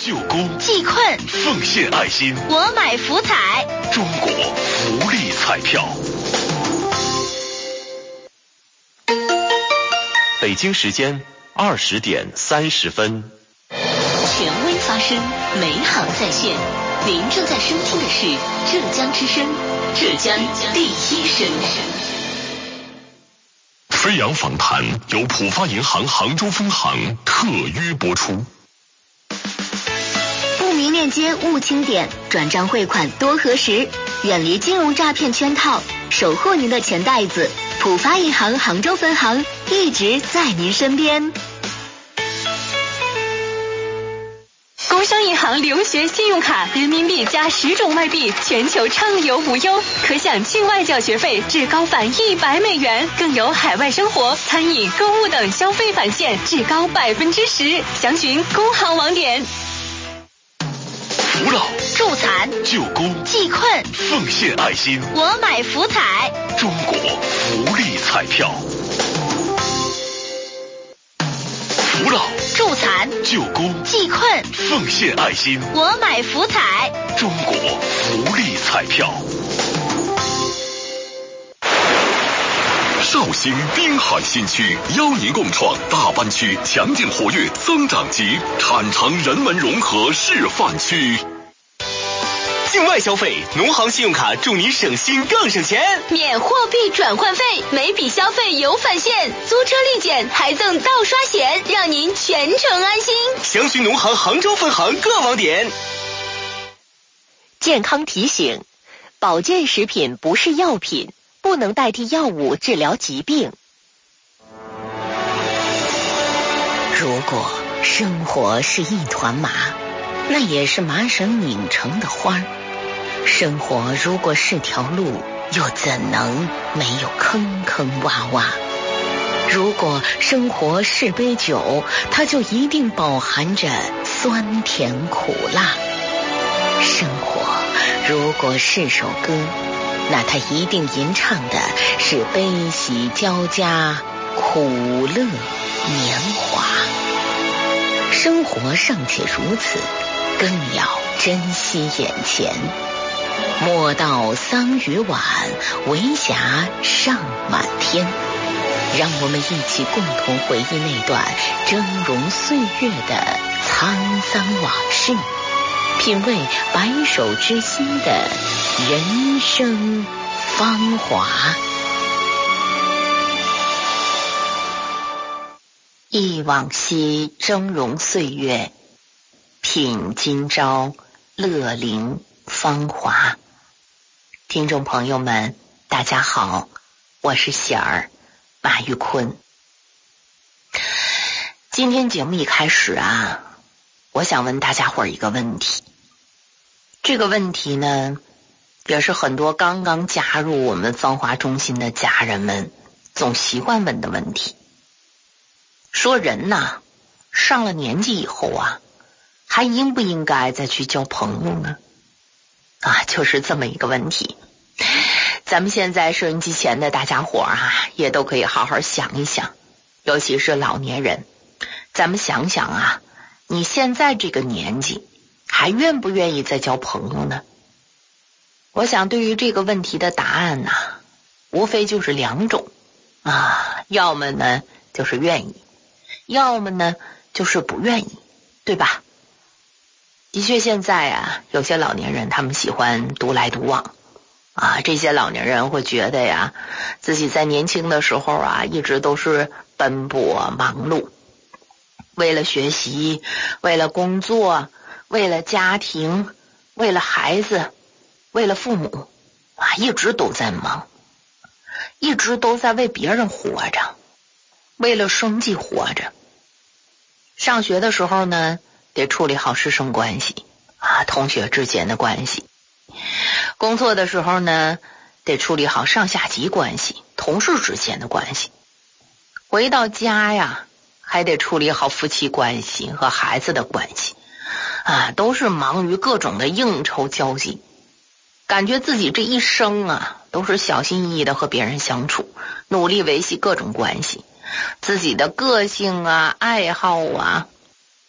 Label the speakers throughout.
Speaker 1: 救工
Speaker 2: 济困
Speaker 1: 奉献爱心，
Speaker 2: 我买福彩，
Speaker 1: 中国福利彩票。北京时间20点30分。
Speaker 3: 权威发声，美好在线。您正在收听的是浙江之声，浙江第一声。
Speaker 1: 飞扬访谈由浦发银行杭州分行特约播出。
Speaker 2: 不明链接勿清点，转账汇款多核实，远离金融诈骗圈套，守护您的钱袋子。浦发银行杭州分行一直在您身边。
Speaker 3: 工商银行留学信用卡，人民币加10种外币，全球畅游无忧，可享境外缴学费至高返100美元，更有海外生活、餐饮、购物等消费返现至高10%。详询工行网点。
Speaker 1: 扶老、
Speaker 2: 助残、
Speaker 1: 救工、
Speaker 2: 济困
Speaker 1: 奉献爱心，
Speaker 2: 我买福彩，
Speaker 1: 中国福利彩票。扶老、
Speaker 2: 助残、
Speaker 1: 救工、
Speaker 2: 济困
Speaker 1: 奉献爱心，
Speaker 2: 我买福彩，
Speaker 1: 中国福利彩票。绍兴滨海新区邀您共创大湾区强劲活跃增长极产城人文融合示范区。
Speaker 4: 境外消费，农行信用卡祝你省心更省钱，
Speaker 3: 免货币转换费，每笔消费有返现，租车立减还赠盗刷险，让您全程安心。
Speaker 4: 详询农行杭州分行各网点。
Speaker 3: 健康提醒：保健食品不是药品，不能代替药物治疗疾病。
Speaker 5: 如果生活是一团麻，那也是麻绳拧成的花儿。生活如果是条路，又怎能没有坑坑洼洼？如果生活是杯酒，它就一定饱含着酸甜苦辣。生活如果是首歌，那它一定吟唱的是悲喜交加，苦乐年华。生活尚且如此，更要珍惜眼前。莫道桑榆晚，为霞尚满天。让我们一起共同回忆那段峥嵘岁月的沧桑往事，品味白首之心的人生芳华。忆往昔峥嵘岁月，品今朝乐龄芳华。听众朋友们，大家好，我是喜儿马玉坤。今天节目一开始啊，我想问大家伙儿一个问题。这个问题呢，也是很多刚刚加入我们芳华中心的家人们总习惯问的问题。说人呐，上了年纪以后啊，还应不应该再去交朋友呢？就是这么一个问题。咱们现在收音机前的大家伙啊，也都可以好好想一想，尤其是老年人，咱们想想啊，你现在这个年纪还愿不愿意再交朋友呢？我想对于这个问题的答案呢，无非就是两种要么呢就是愿意，要么呢就是不愿意，对吧？的确现在啊，有些老年人他们喜欢独来独往这些老年人会觉得呀，自己在年轻的时候啊，一直都是奔波忙碌，为了学习，为了工作，为了家庭，为了孩子，为了父母一直都在忙，一直都在为别人活着，为了生计活着。上学的时候呢，得处理好师生关系同学之间的关系。工作的时候呢，得处理好上下级关系，同事之间的关系。回到家呀，还得处理好夫妻关系和孩子的关系都是忙于各种的应酬交际，感觉自己这一生都是小心翼翼的和别人相处，努力维系各种关系，自己的个性爱好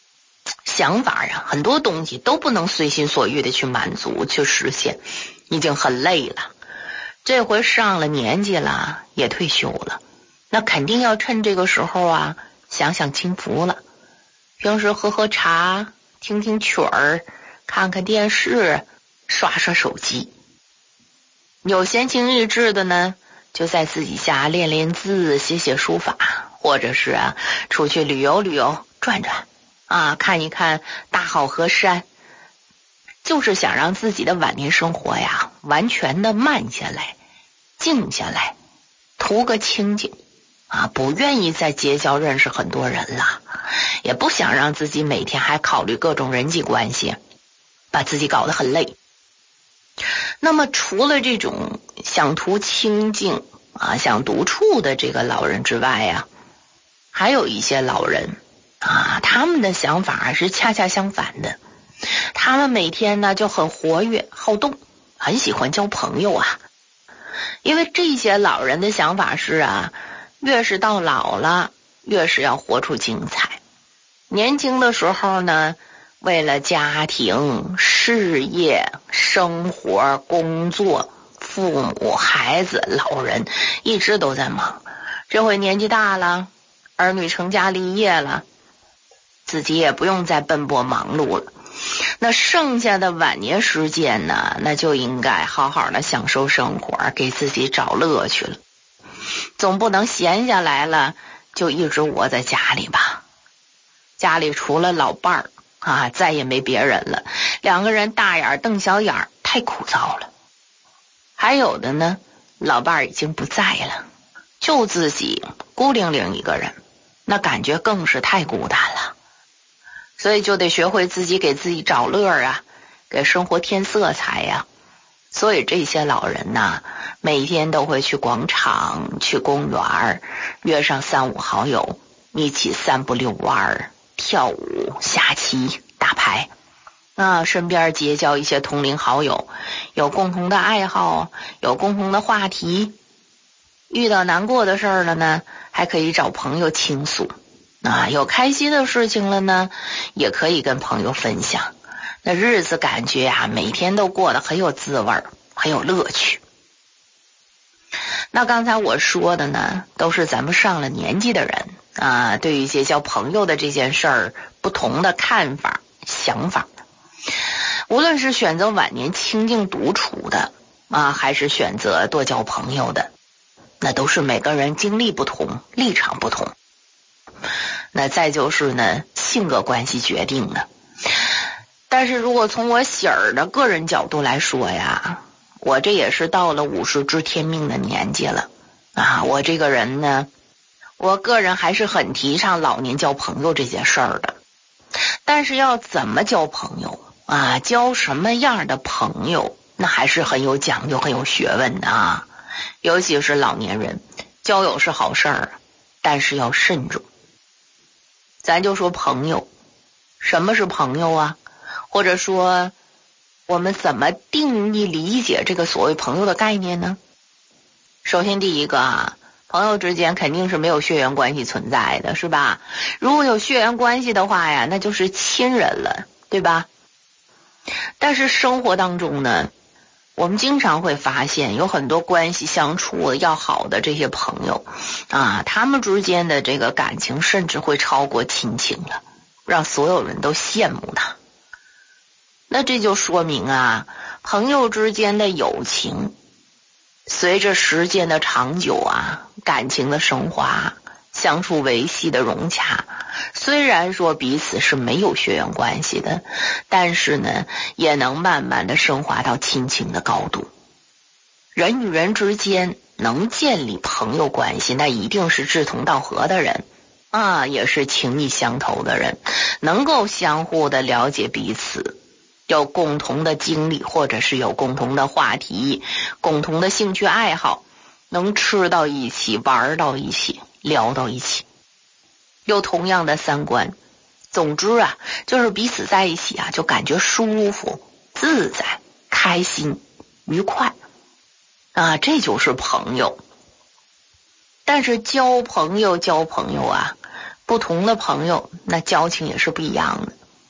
Speaker 5: 想法呀，很多东西都不能随心所欲的去满足去实现，已经很累了。这回上了年纪了，也退休了，那肯定要趁这个时候啊享享清福了。平时喝喝茶，听听曲儿，看看电视，刷刷手机。有闲情逸致的呢，就在自己家练练字，写写书法，或者是出去旅游旅游，转转看一看大好河山，就是想让自己的晚年生活呀完全的慢下来，静下来，图个清静不愿意再结交认识很多人了，也不想让自己每天还考虑各种人际关系，把自己搞得很累。那么除了这种想图清静想独处的这个老人之外呀，还有一些老人他们的想法是恰恰相反的。他们每天呢就很活跃好动，很喜欢交朋友因为这些老人的想法是越是到老了，越是要活出精彩。年轻的时候呢，为了家庭、事业、生活、工作，父母、孩子、老人一直都在忙。这回年纪大了，儿女成家立业了，自己也不用再奔波忙碌了。那剩下的晚年时间呢，那就应该好好的享受生活，给自己找乐趣了。总不能闲下来了就一直窝在家里吧。家里除了老伴儿再也没别人了，两个人大眼瞪小眼，太枯燥了。还有的呢，老伴儿已经不在了，就自己孤零零一个人，那感觉更是太孤单了。所以就得学会自己给自己找乐给生活添色彩所以这些老人呢，每天都会去广场、去公园，约上3、5好友，一起散步遛弯，跳舞、下棋、打牌身边结交一些同龄好友，有共同的爱好，有共同的话题。遇到难过的事儿了呢，还可以找朋友倾诉有开心的事情了呢，也可以跟朋友分享。那日子感觉每天都过得很有滋味，很有乐趣。那刚才我说的呢，都是咱们上了年纪的人对于结交朋友的这件事儿不同的看法、想法。无论是选择晚年清静独处的还是选择多交朋友的，那都是每个人经历不同，立场不同。那再就是呢，性格关系决定的。但是如果从我喜儿的个人角度来说我这也是到了50知天命的年纪了我这个人呢，我个人还是很提倡老年交朋友这件事儿的。但是要怎么交朋友交什么样的朋友，那还是很有讲究、很有学问的尤其是老年人，交友是好事儿但是要慎重。咱就说朋友，什么是朋友或者说我们怎么定义理解这个所谓朋友的概念呢？首先第一个朋友之间肯定是没有血缘关系存在的，是吧？如果有血缘关系的话那就是亲人了，对吧？但是生活当中呢，我们经常会发现有很多关系相处要好的这些朋友他们之间的这个感情甚至会超过亲情了，让所有人都羡慕他。那这就说明朋友之间的友情随着时间的长久感情的升华，相处维系的融洽，虽然说彼此是没有血缘关系的，但是呢也能慢慢的升华到亲情的高度。人与人之间能建立朋友关系，那一定是志同道合的人也是情意相投的人，能够相互的了解彼此，有共同的经历，或者是有共同的话题，共同的兴趣爱好，能吃到一起，玩到一起，聊到一起，有同样的三观。总之就是彼此在一起就感觉舒服、自在、开心、愉快这就是朋友。但是交朋友不同的朋友那交情也是不一样的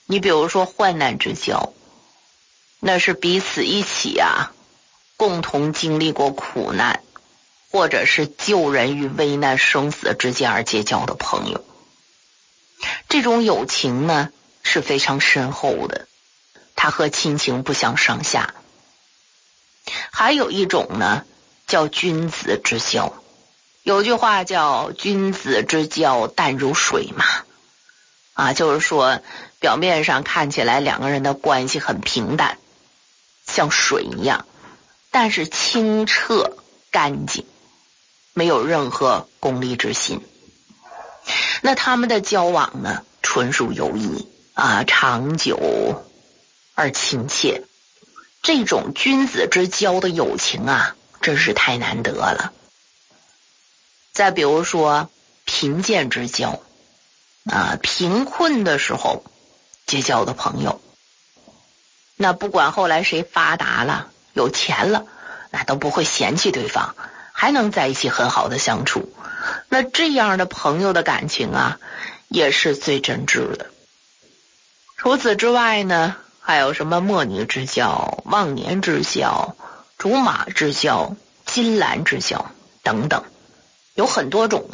Speaker 5: 你比如说患难之交，那是彼此一起共同经历过苦难，或者是救人于危难生死之间而结交的朋友。这种友情呢是非常深厚的，它和亲情不相上下。还有一种呢叫君子之交，有句话叫君子之交淡如水嘛，就是说表面上看起来两个人的关系很平淡，像水一样，但是清澈干净，没有任何功利之心。那他们的交往呢纯属友谊长久而亲切。这种君子之交的友情真是太难得了。再比如说贫贱之交贫困的时候结交的朋友，那不管后来谁发达了有钱了，那都不会嫌弃对方，还能在一起很好的相处。那这样的朋友的感情也是最真挚的。除此之外呢，还有什么莫逆之交、忘年之交、竹马之交、金兰之交等等，有很多种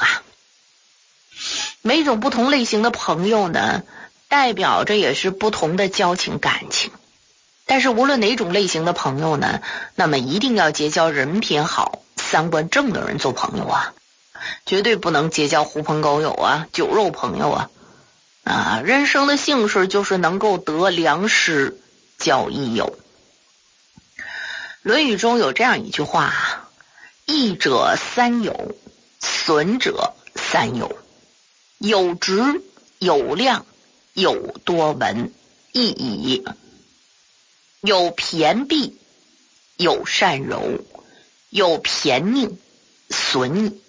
Speaker 5: 每种不同类型的朋友呢，代表着也是不同的交情感情。但是无论哪种类型的朋友呢，那么一定要结交人品好、三观正的人做朋友绝对不能结交狐朋狗友酒肉朋友人生的幸事就是能够得良师交益友。论语中有这样一句话益者三友，损者三友，有直有量有多闻，益矣。有骈敝有善柔，有骈佞损矣。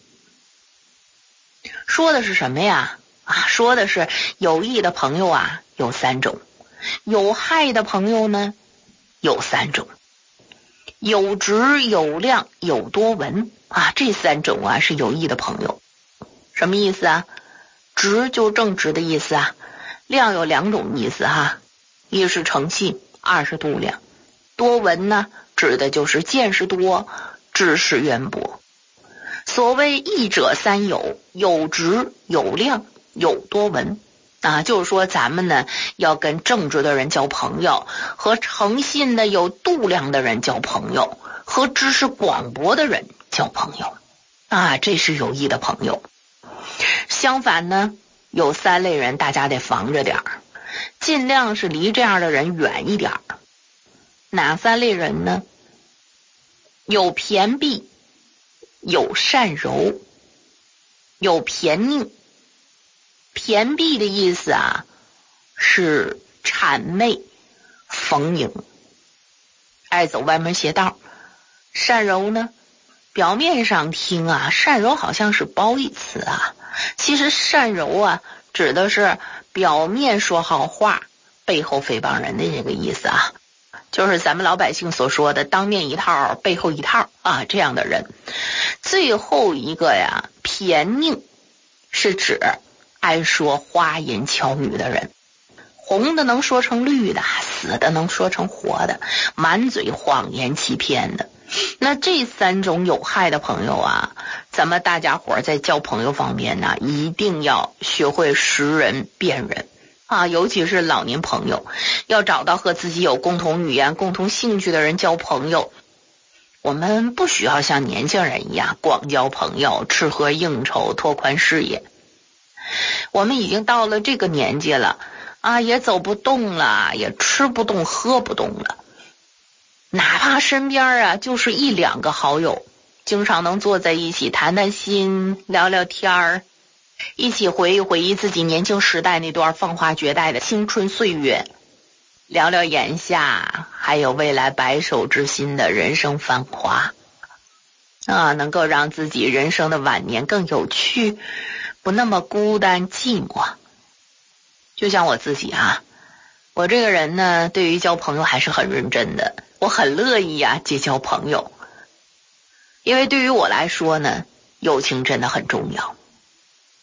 Speaker 5: 说的是什么呀？说的是有益的朋友有三种，有害的朋友呢有三种，有直有量有多闻这三种是有益的朋友。什么意思直就正直的意思量有两种意思一是诚信，二是度量。多闻呢指的就是见识多，知识渊博。所谓益者三友，有直有量有多闻就是说咱们呢要跟正直的人交朋友，和诚信的有度量的人交朋友，和知识广博的人交朋友这是有益的朋友。相反呢，有三类人大家得防着点尽量是离这样的人远一点。哪三类人呢？有骈敝，有善柔，有骈佞。骈敝的意思是谄媚逢迎，爱走歪门邪道。善柔呢，表面上听善柔好像是褒义词其实善柔指的是表面说好话，背后诽谤人的这个意思就是咱们老百姓所说的当面一套背后一套这样的人。最后一个骈佞是指爱说花言巧语的人，红的能说成绿的，死的能说成活的，满嘴谎言欺骗的。那这三种有害的朋友咱们大家伙在交朋友方面一定要学会识人辨人尤其是老年朋友，要找到和自己有共同语言、共同兴趣的人交朋友。我们不需要像年轻人一样广交朋友、吃喝应酬、拓宽视野。我们已经到了这个年纪了也走不动了，也吃不动喝不动了。哪怕身边就是一两个好友，经常能坐在一起谈谈心、聊聊天儿，一起回忆自己年轻时代那段风华绝代的青春岁月，聊聊眼下还有未来白首之心的人生繁华能够让自己人生的晚年更有趣，不那么孤单寂寞。就像我自己我这个人呢，对于交朋友还是很认真的，我很乐意结交朋友。因为对于我来说呢，友情真的很重要。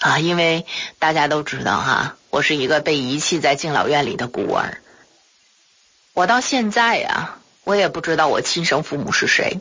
Speaker 5: 因为大家都知道我是一个被遗弃在敬老院里的孤儿。我到现在我也不知道我亲生父母是谁，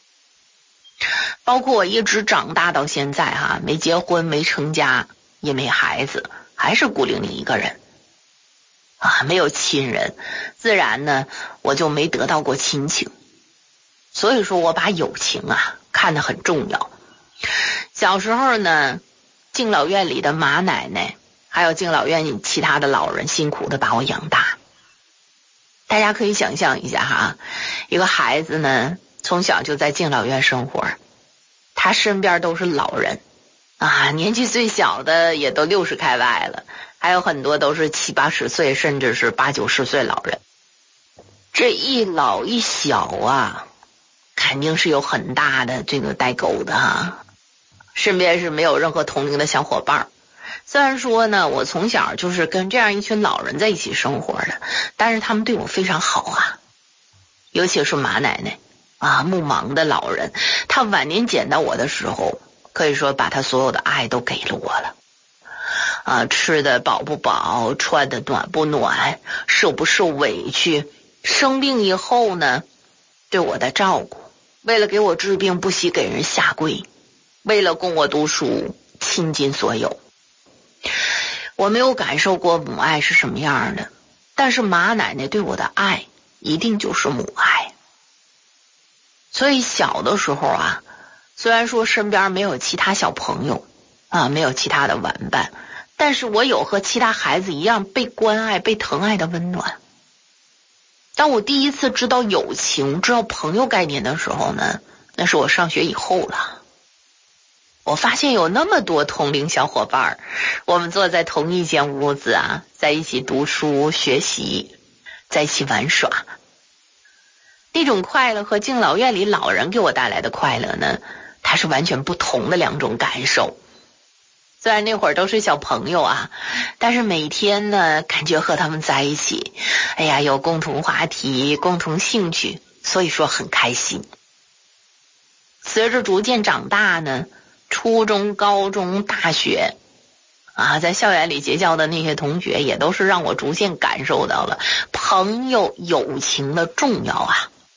Speaker 5: 包括我一直长大到现在没结婚没成家也没孩子，还是孤零零一个人没有亲人，自然呢我就没得到过亲情。所以说我把友情看得很重要。小时候呢，敬老院里的马奶奶还有敬老院其他的老人辛苦的把我养大。大家可以想象一下一个孩子呢从小就在敬老院生活，他身边都是老人年纪最小的也都60开外了，还有很多都是70、80岁甚至是80、90岁老人。这一老一小肯定是有很大的这个代沟的身边是没有任何同龄的小伙伴。虽然说呢我从小就是跟这样一群老人在一起生活的，但是他们对我非常好尤其是马奶奶目盲的老人，他晚年捡到我的时候，可以说把他所有的爱都给了我了吃的饱不饱，穿的暖不暖，受不受委屈，生病以后呢对我的照顾，为了给我治病不惜给人下跪，为了供我读书倾尽所有。我没有感受过母爱是什么样的，但是马奶奶对我的爱一定就是母爱。所以小的时候虽然说身边没有其他小朋友没有其他的玩伴，但是我有和其他孩子一样被关爱被疼爱的温暖。当我第一次知道友情知道朋友概念的时候呢，那是我上学以后了。我发现有那么多同龄小伙伴，我们坐在同一间屋子在一起读书学习，在一起玩耍。那种快乐和敬老院里老人给我带来的快乐呢，它是完全不同的两种感受。虽然那会儿都是小朋友但是每天呢感觉和他们在一起，有共同话题共同兴趣，所以说很开心。随着逐渐长大呢，初中高中大学在校园里结交的那些同学也都是让我逐渐感受到了朋友友情的重要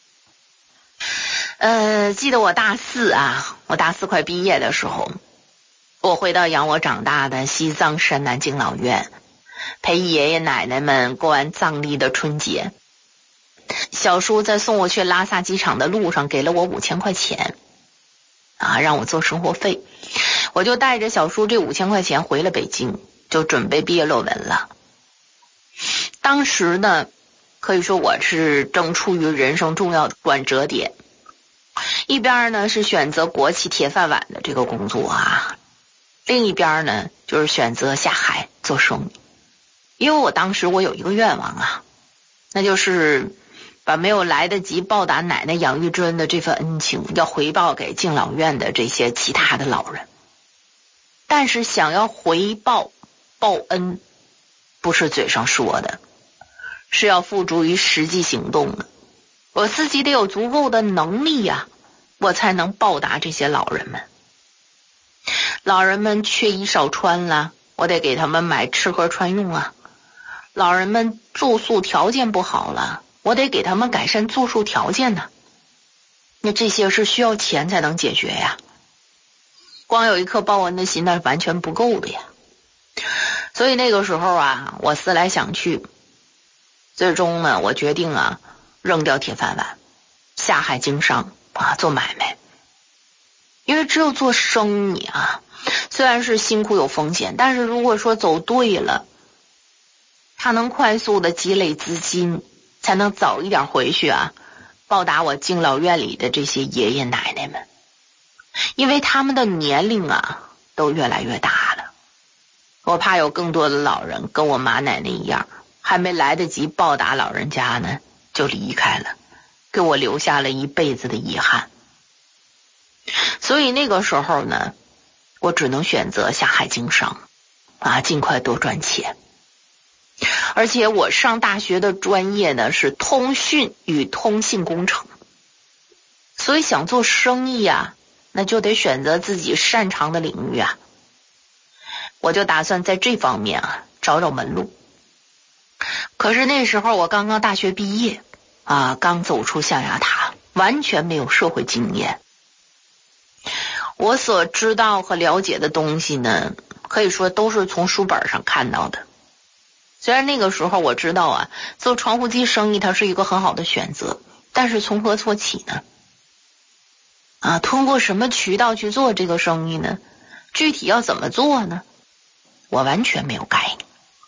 Speaker 5: 记得我大四快毕业的时候，我回到养我长大的西藏山南敬老院，陪爷爷奶奶们过完藏历的春节。小叔在送我去拉萨机场的路上给了我5000块钱让我做生活费。我就带着小叔这5000块钱回了北京，就准备毕业论文了。当时呢可以说我是正处于人生重要的转折点，一边呢是选择国企铁饭碗的这个工作另一边呢就是选择下海做生意。因为我当时我有一个愿望那就是把没有来得及报答奶奶养育之恩的这份恩情要回报给敬老院的这些其他的老人。但是想要回报报恩不是嘴上说的，是要付诸于实际行动的。我自己得有足够的能力我才能报答这些老人们。老人们缺衣少穿了，我得给他们买吃喝穿用老人们住宿条件不好了，我得给他们改善住宿条件那这些是需要钱才能解决光有一颗报恩的心那是完全不够的所以那个时候我思来想去，最终呢我决定扔掉铁饭碗，下海经商做买卖。因为只有做生意虽然是辛苦有风险，但是如果说走对了，它能快速的积累资金，才能早一点回去报答我敬老院里的这些爷爷奶奶们。因为他们的年龄都越来越大了，我怕有更多的老人跟我马奶奶一样，还没来得及报答老人家呢就离开了，给我留下了一辈子的遗憾。所以那个时候呢，我只能选择下海经商尽快多赚钱。而且我上大学的专业呢是通讯与通信工程，所以想做生意那就得选择自己擅长的领域我就打算在这方面啊找找门路。可是那时候我刚刚大学毕业啊，刚走出象牙塔，完全没有社会经验。我所知道和了解的东西呢，可以说都是从书本上看到的。虽然那个时候我知道啊，做传呼机生意它是一个很好的选择，但是从何做起呢？通过什么渠道去做这个生意呢？具体要怎么做呢？我完全没有概念。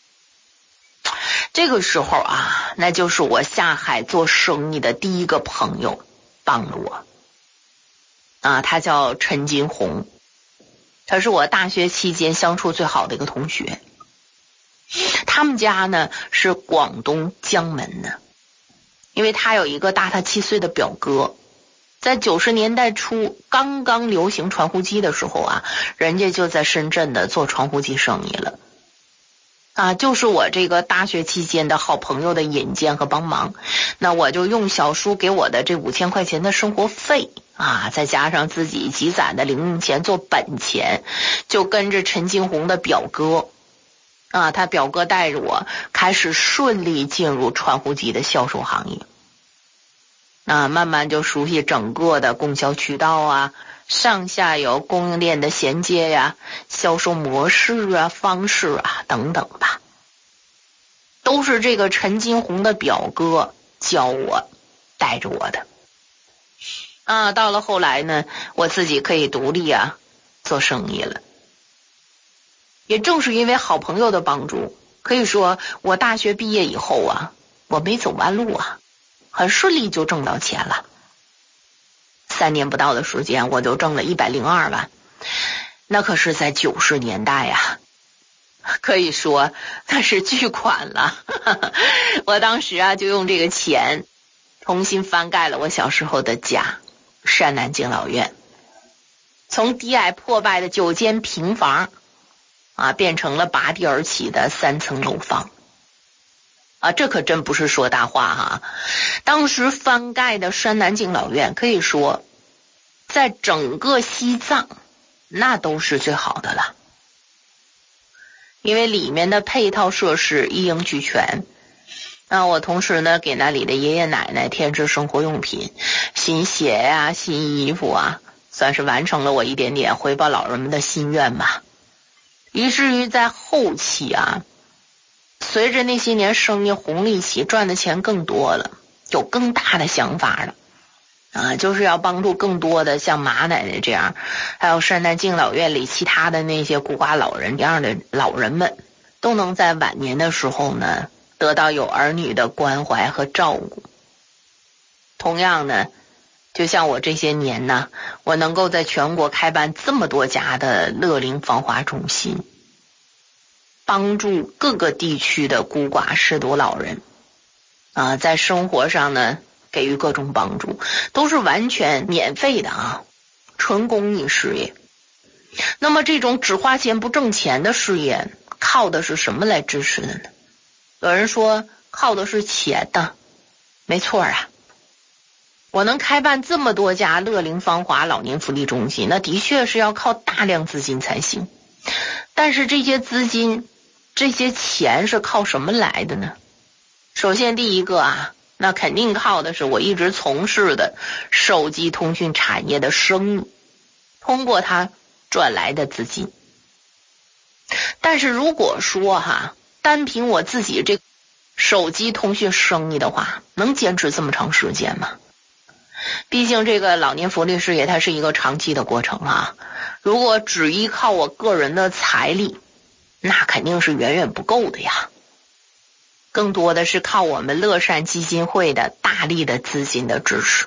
Speaker 5: 这个时候啊，那就是我下海做生意的第一个朋友帮了我。他叫陈金红，他是我大学期间相处最好的一个同学。他们家呢是广东江门的，因为他有一个大他7岁的表哥，在90年代初刚刚流行传呼机的时候啊，人家就在深圳的做传呼机生意了。就是我这个大学期间的好朋友的引荐和帮忙，那我就用小叔给我的这5000块钱的生活费再加上自己积攒的零用钱做本钱，就跟着陈金红的表哥他表哥带着我开始顺利进入传呼机的销售行业。慢慢就熟悉整个的供销渠道上下游供应链的衔接呀，销售模式方式等等吧，都是这个陈金红的表哥教我带着我的。到了后来呢，我自己可以独立做生意了。也正是因为好朋友的帮助，可以说我大学毕业以后我没走弯路很顺利就挣到钱了。3年不到的时间，我就挣了102万，那可是在90年代可以说那是巨款了。我当时就用这个钱重新翻盖了我小时候的家山南敬老院，从低矮破败的9间平房变成了拔地而起的3层楼房这可真不是说大话当时翻盖的山南敬老院可以说在整个西藏那都是最好的了，因为里面的配套设施一应俱全。我同时呢给那里的爷爷奶奶添置生活用品，新鞋新衣服算是完成了我一点点回报老人们的心愿吧。以至于在后期随着那些年生意红利起，赚的钱更多了，有更大的想法了就是要帮助更多的像马奶奶这样，还有山南敬老院里其他的那些孤寡老人这样的老人们，都能在晚年的时候呢得到有儿女的关怀和照顾。同样呢，就像我这些年呢，我能够在全国开办这么多家的乐龄芳华中心，帮助各个地区的孤寡失独老人在生活上呢给予各种帮助，都是完全免费的纯公益事业。那么这种只花钱不挣钱的事业，靠的是什么来支持的呢？有人说靠的是钱没错我能开办这么多家乐龄芳华老年福利中心，那的确是要靠大量资金才行。但是这些资金这些钱是靠什么来的呢？首先第一个那肯定靠的是我一直从事的手机通讯产业的生意，通过它赚来的资金。但是如果说单凭我自己这手机通讯生意的话，能坚持这么长时间吗？毕竟这个老年福利事业它是一个长期的过程如果只依靠我个人的财力，那肯定是远远不够的呀。更多的是靠我们乐善基金会的大力的资金的支持。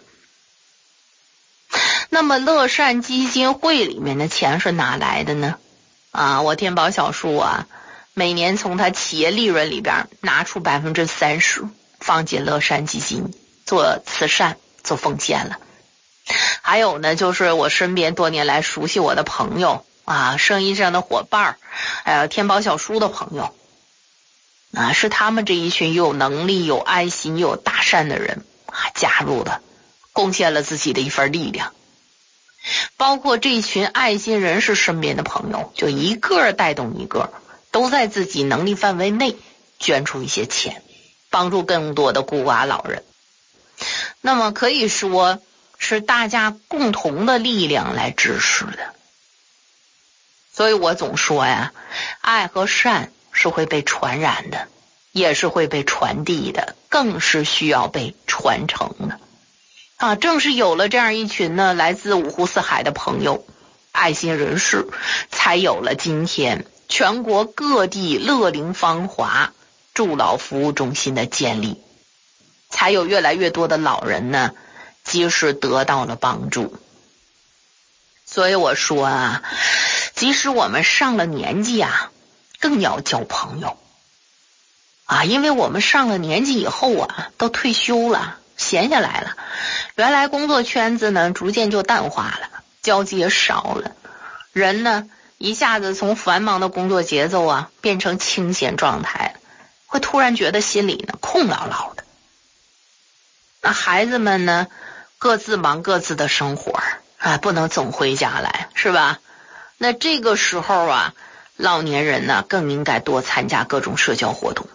Speaker 5: 那么乐善基金会里面的钱是哪来的呢？我天宝小叔每年从他企业利润里边拿出30%放进乐善基金做慈善做奉献了。还有呢，就是我身边多年来熟悉我的朋友生意上的伙伴，还有天宝小叔的朋友是他们这一群有能力有爱心有大善的人加入的，贡献了自己的一份力量。 包括这群爱心人士身边的朋友，就一个带动一个，都在自己能力范围内捐出一些钱，帮助更多的孤寡老人。那么可以说是大家共同的力量来支持的。所以我总说呀，爱和善是会被传染的，也是会被传递的，更是需要被传承的。正是有了这样一群呢来自五湖四海的朋友、爱心人士，才有了今天全国各地乐龄芳华助老服务中心的建立，才有越来越多的老人呢及时得到了帮助。所以我说啊，即使我们上了年纪啊，更要交朋友因为我们上了年纪以后啊，都退休了，闲下来了，原来工作圈子呢逐渐就淡化了，交际也少了，人呢一下子从繁忙的工作节奏啊变成清闲状态，会突然觉得心里呢空落落的。那孩子们呢各自忙各自的生活不能总回家来，是吧？那这个时候啊，老年人呢更应该多参加各种社交活动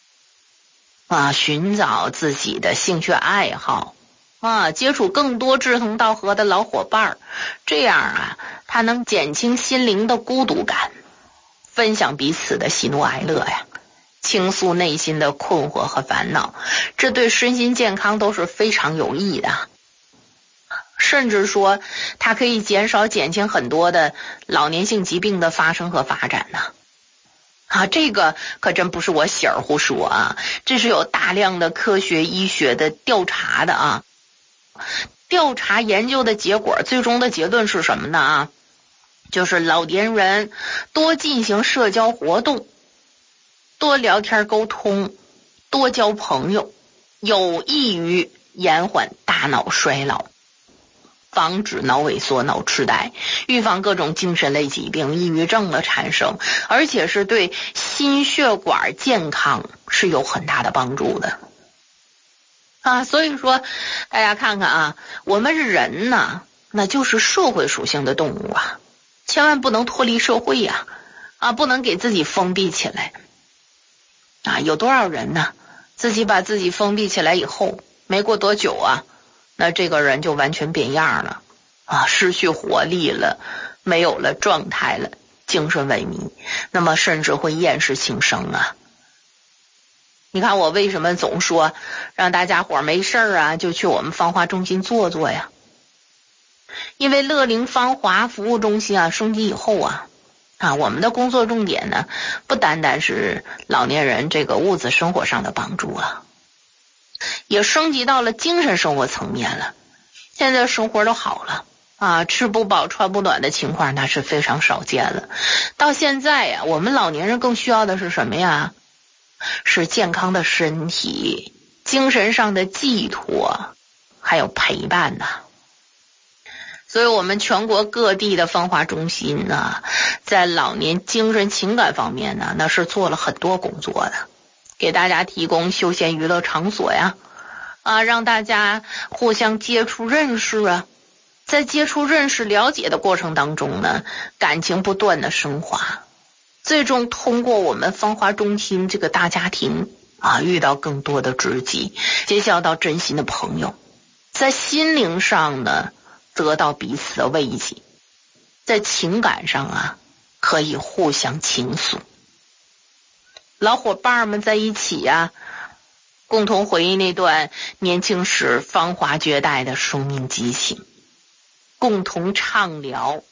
Speaker 5: 寻找自己的兴趣爱好接触更多志同道合的老伙伴，这样他能减轻心灵的孤独感，分享彼此的喜怒哀乐呀，倾诉内心的困惑和烦恼，这对身心健康都是非常有益的。甚至说它可以减轻很多的老年性疾病的发生和发展呢。这个可真不是我喜儿胡说这是有大量的科学医学的调查的调查研究的结果，最终的结论是什么呢就是老年人多进行社交活动，多聊天沟通，多交朋友，有益于延缓大脑衰老，防止脑萎缩、脑痴呆，预防各种精神类疾病、抑郁症的产生，而且是对心血管健康是有很大的帮助的所以说大家看看我们人呢那就是社会属性的动物千万不能脱离社会不能给自己封闭起来有多少人呢自己把自己封闭起来以后，没过多久那这个人就完全变样了失去活力了，没有了状态了，精神萎靡，那么甚至会厌世轻生你看我为什么总说让大家伙没事就去我们芳华中心坐坐呀？因为乐龄芳华服务中心升级以后我们的工作重点呢不单单是老年人这个物质生活上的帮助也升级到了精神生活层面了。现在生活都好了吃不饱穿不暖的情况那是非常少见了。到现在我们老年人更需要的是什么呀？是健康的身体，精神上的寄托，还有陪伴所以我们全国各地的芳华中心在老年精神情感方面那是做了很多工作的，给大家提供休闲娱乐场所让大家互相接触认识在接触认识了解的过程当中呢，感情不断的升华，最终通过我们芳华中心这个大家庭遇到更多的知己，结交到真心的朋友，在心灵上呢得到彼此的慰藉，在情感上可以互相倾诉，老伙伴们在一起共同回忆那段年轻时芳华绝代的生命激情，共同畅聊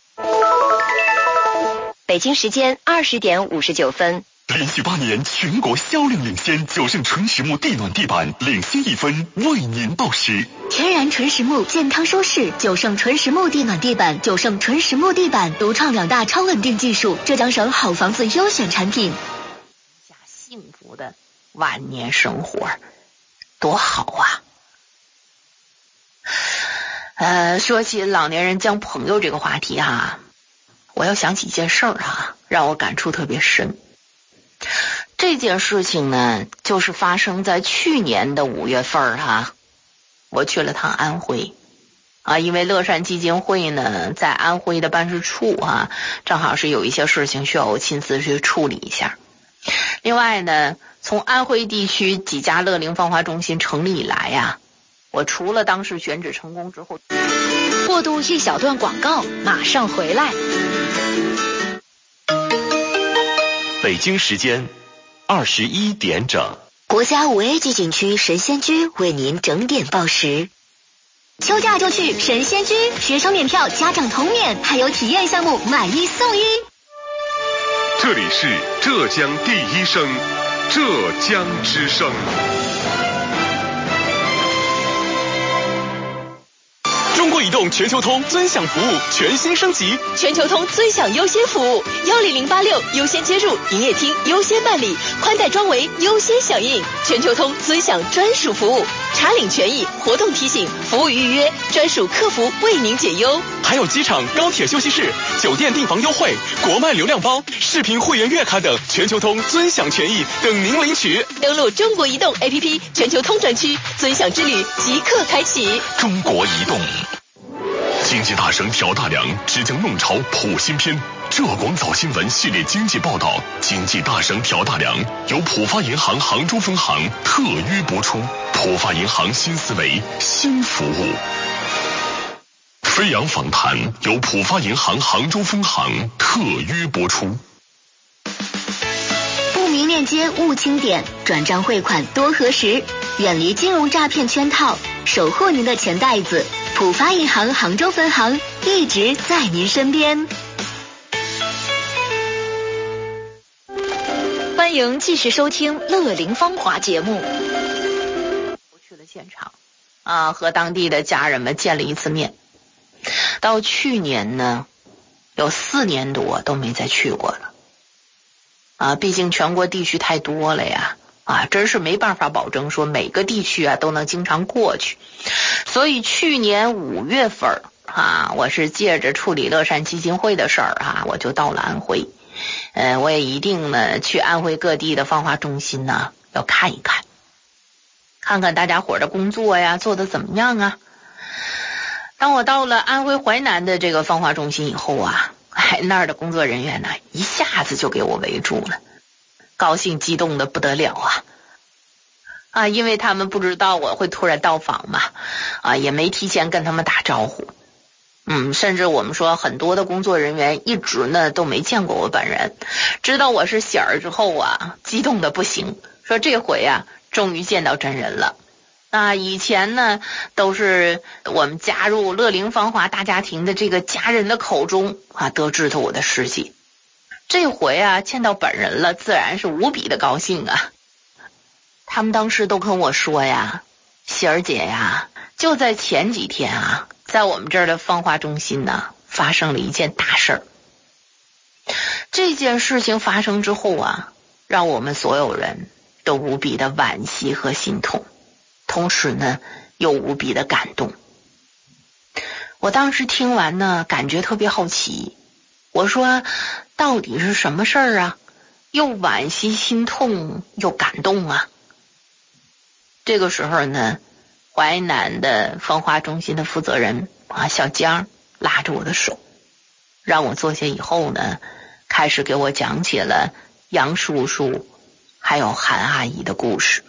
Speaker 2: 北京时间20点59分。
Speaker 1: 连续8年全国销量领先，九盛纯实木地暖地板领先1分，为您报时。
Speaker 2: 天然纯实木，健康舒适，九盛纯实木地暖地板，九盛纯实木地板独创2大超稳定技术，浙江省好房子优选产品。
Speaker 5: 幸福的晚年生活多好说起老年人交朋友这个话题我要想起一件事儿让我感触特别深。这件事情呢就是发生在去年的5月份我去了趟安徽因为乐善基金会呢在安徽的办事处正好是有一些事情需要我亲自去处理一下。另外呢，从安徽地区几家乐龄芳华中心成立以来我除了当时选址成功之后，
Speaker 2: 过渡一小段广告，马上回来。
Speaker 4: 北京时间21点整。
Speaker 2: 国家5A级景区神仙居为您整点报时。休假就去神仙居，学生免票，家长同免，还有体验项目买1送1。
Speaker 1: 这里是浙江第一声，浙江之声。
Speaker 4: 中国移动全球通尊享服务全新升级，
Speaker 3: 全球通尊享优先服务，10086优先接入，营业厅优先办理，宽带装维优先响应。全球通尊享专属服务，查领权益、活动提醒、服务预约，专属客服为您解忧。
Speaker 4: 还有机场、高铁休息室、酒店订房优惠、国漫流量包、视频会员月卡等，全球通尊享权益等您领取。
Speaker 3: 登录中国移动 APP 全球通专区，尊享之旅即刻开启。
Speaker 1: 中国移动。经济大省挑大梁，只将弄潮普新篇。浙广早新闻系列经济报道，经济大省挑大梁由浦发银行杭州分行特约播出。浦发银行新思维，新服务。飞扬访谈由浦发银行杭州分行特约播出。
Speaker 2: 不明链接勿清点，转账汇款多核实，远离金融诈骗圈套，守护您的钱袋子。浦发银行杭州分行一直在您身边。欢迎继续收听乐龄芳华节目。
Speaker 5: 我去了现场和当地的家人们见了一次面。到去年呢，有4年多都没再去过了。毕竟全国地区太多了呀。真是没办法保证说每个地区都能经常过去。所以去年5月份我是借着处理乐善基金会的事儿我就到了安徽。我也一定呢去安徽各地的芳华中心呢要看一看，看看大家伙的工作呀做得怎么样当我到了安徽淮南的这个芳华中心以后那儿的工作人员呢一下子就给我围住了，高兴激动的不得了因为他们不知道我会突然到访嘛也没提前跟他们打招呼。甚至我们说很多的工作人员一直呢都没见过我本人，知道我是喜儿之后激动的不行，说这回终于见到真人了。以前呢都是我们加入乐龄芳华大家庭的这个家人的口中得知的我的事迹，这回见到本人了，自然是无比的高兴他们当时都跟我说喜儿姐就在前几天在我们这儿的芳华中心呢发生了一件大事儿。这件事情发生之后让我们所有人都无比的惋惜和心痛，同时呢又无比的感动。我当时听完呢感觉特别好奇，我说到底是什么事儿又惋惜心痛又感动这个时候呢，淮南的芳华中心的负责人小江拉着我的手，让我坐下以后呢，开始给我讲起了杨叔叔还有韩阿姨的故事。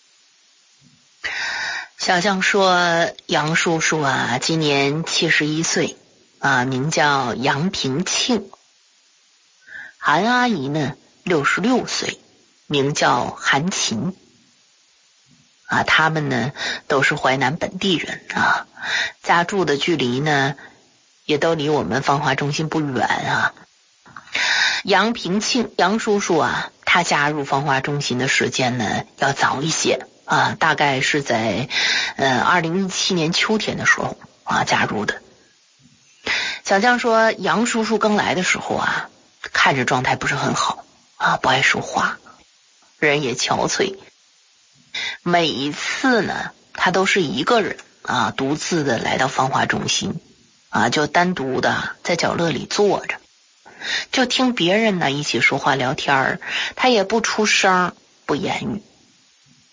Speaker 5: 小江说，杨叔叔今年71岁名叫杨平庆。韩阿姨呢66岁，名叫韩琴。他们呢都是淮南本地人家住的距离呢也都离我们芳华中心不远杨平庆杨叔叔他加入芳华中心的时间呢要早一些大概是在2017年秋天的时候加入的。小江说，杨叔叔刚来的时候看着状态不是很好不爱说话，人也憔悴。每一次呢他都是一个人独自的来到芳华中心就单独的在角落里坐着，就听别人呢一起说话聊天，他也不出声不言语。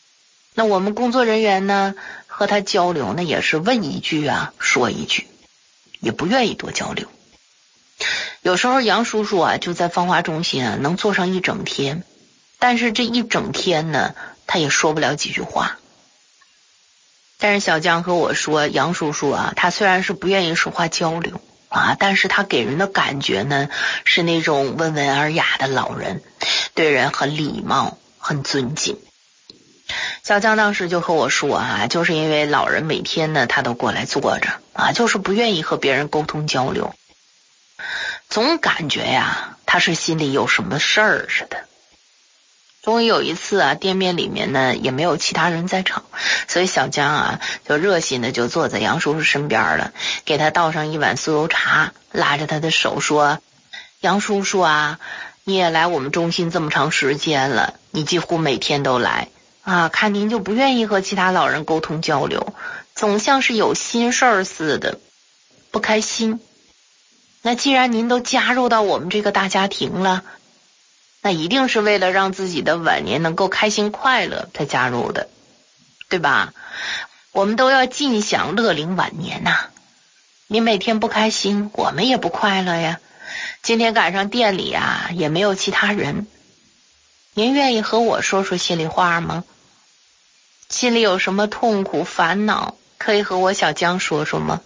Speaker 5: 那我们工作人员呢和他交流呢也是问一句啊说一句，也不愿意多交流。有时候杨叔叔啊就在芳华中心啊能坐上一整天，但是这一整天呢他也说不了几句话。但是小江和我说，杨叔叔啊他虽然是不愿意说话交流啊，但是他给人的感觉呢是那种温文尔雅的老人，对人很礼貌很尊敬。小江当时就和我说啊，就是因为老人每天呢他都过来坐着啊，就是不愿意和别人沟通交流，总感觉呀他是心里有什么事儿似的。终于有一次啊，店面里面呢也没有其他人在场，所以小江啊就热心的就坐在杨叔叔身边了，给他倒上一碗酥油茶，拉着他的手说，杨叔叔啊，你也来我们中心这么长时间了，你几乎每天都来啊，看您就不愿意和其他老人沟通交流，总像是有心事儿似的，不开心。那既然您都加入到我们这个大家庭了，那一定是为了让自己的晚年能够开心快乐才加入的，对吧？我们都要尽享乐龄晚年呐。您每天不开心，我们也不快乐呀。今天赶上店里啊也没有其他人，您愿意和我说说心里话吗？心里有什么痛苦烦恼可以和我小江说说吗？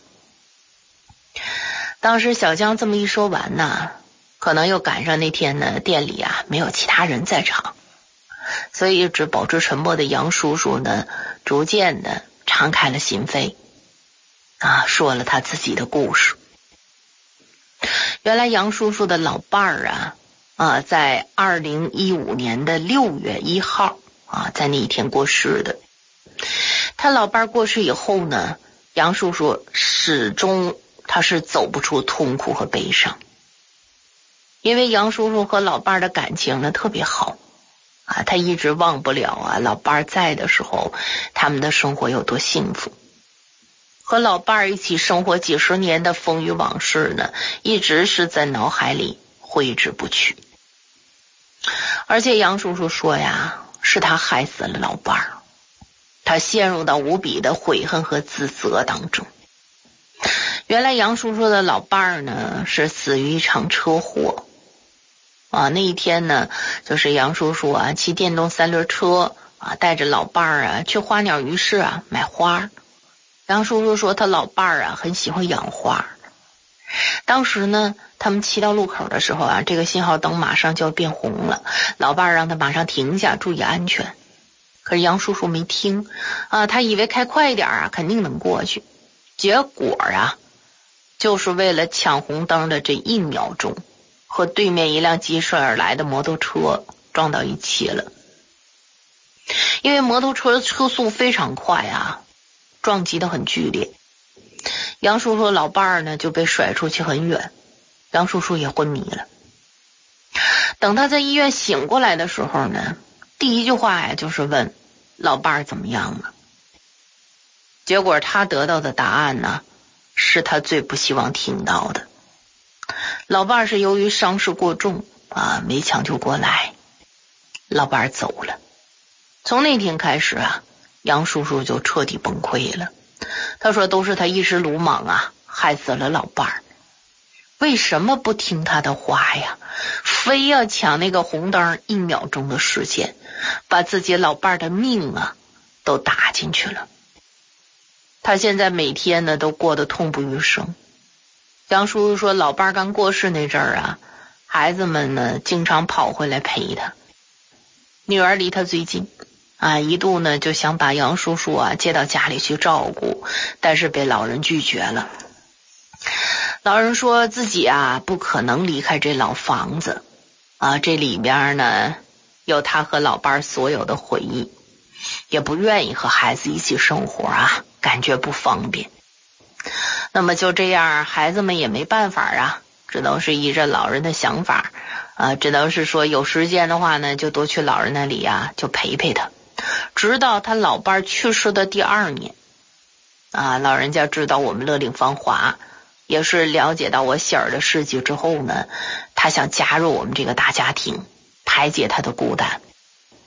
Speaker 5: 当时小江这么一说完呢，可能又赶上那天呢店里啊没有其他人在场，所以一直保持沉默的杨叔叔呢逐渐的敞开了心扉啊，说了他自己的故事。原来杨叔叔的老伴儿在2015年的6月1号啊，在那一天过世的。他老伴儿过世以后呢，杨叔叔始终他是走不出痛苦和悲伤，因为杨叔叔和老伴儿的感情呢特别好啊，他一直忘不了啊老伴儿在的时候他们的生活有多幸福，和老伴儿一起生活几十年的风雨往事呢一直是在脑海里挥之不去。而且杨叔叔说呀，是他害死了老伴儿，他陷入到无比的悔恨和自责当中。原来杨叔叔的老伴儿呢是死于一场车祸啊，那一天呢就是杨叔叔啊骑电动3轮车啊，带着老伴儿啊去花鸟鱼市啊买花。杨叔叔说他老伴儿啊很喜欢养花。当时呢他们骑到路口的时候啊，这个信号灯马上就要变红了，老伴儿让他马上停下注意安全。可是杨叔叔没听啊，他以为开快一点啊肯定能过去，结果啊就是为了抢红灯的这1秒钟，和对面一辆疾驶而来的摩托车撞到一起了。因为摩托车的车速非常快啊，撞击得很剧烈。杨叔叔老伴儿呢就被甩出去很远，杨叔叔也昏迷了。等他在医院醒过来的时候呢，第一句话呀就是问老伴儿怎么样了。结果他得到的答案呢是他最不希望听到的，老伴儿是由于伤势过重啊没抢救过来，老伴儿走了。从那天开始啊，杨叔叔就彻底崩溃了。他说都是他一时鲁莽啊，害死了老伴儿。为什么不听他的话呀？非要抢那个红灯1秒钟的时间，把自己老伴儿的命啊都打进去了。他现在每天呢都过得痛不欲生。杨叔叔说老伴儿刚过世那阵儿啊，孩子们呢经常跑回来陪他。女儿离他最近啊，一度呢就想把杨叔叔啊接到家里去照顾，但是被老人拒绝了。老人说自己啊不可能离开这老房子啊，这里边呢有他和老伴儿所有的回忆，也不愿意和孩子一起生活啊，感觉不方便。那么就这样，孩子们也没办法啊，只能是依着老人的想法啊，只能是说有时间的话呢就多去老人那里啊，就陪陪他，直到他老伴儿去世的第2年啊，老人家知道我们乐龄芳华，也是了解到我喜儿的事迹之后呢，他想加入我们这个大家庭，排解他的孤单。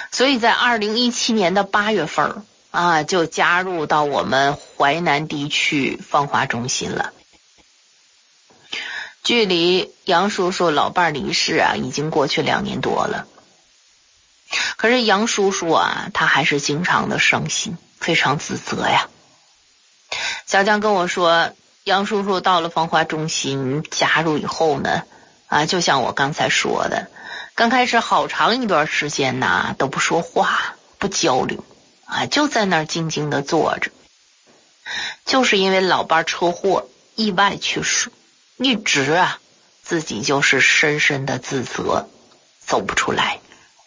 Speaker 5: 所以在2017年的8月份啊，就加入到我们淮南地区芳华中心了。距离杨叔叔老伴离世啊，已经过去2年多了。可是杨叔叔啊，他还是经常的伤心，非常自责呀。小江跟我说，杨叔叔到了芳华中心加入以后呢，就像我刚才说的，刚开始好长一段时间呢都不说话，不交流就在那儿静静的坐着。就是因为老伴车祸意外去世，一直自己就是深深的自责，走不出来。